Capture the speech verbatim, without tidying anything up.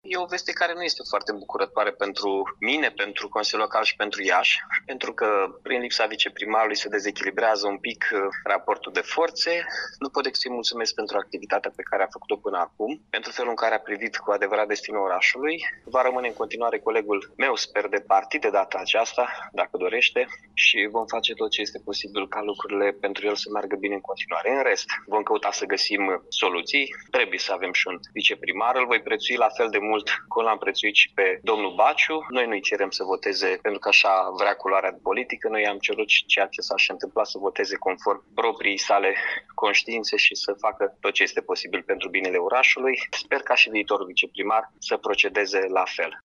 E o veste care nu este foarte îmbucurătoare pentru mine, pentru Consiliul Local și pentru Iași, pentru că prin lipsa viceprimarului se dezechilibrează un pic raportul de forțe. Nu pot decât să-i mulțumesc pentru activitatea pe care a făcut-o până acum, pentru felul în care a privit cu adevărat destinul orașului. Va rămâne în continuare colegul meu, sper, de partid de data aceasta, dacă dorește, și vom face tot ce este posibil ca lucrurile pentru el să meargă bine în continuare. În rest, vom căuta să găsim soluții. Trebuie să avem și un viceprimar. Îl voi prețui la fel de mult cum l-am prețuit și pe domnul Baciu. Noi nu-i cerem să voteze pentru că așa vrea culoarea politică. Noi am cerut ceea ce s-a și întâmplat, să voteze conform proprii sale conștiințe și să facă tot ce este posibil pentru binele orașului. Sper ca și viitorul viceprimar să procedeze la fel.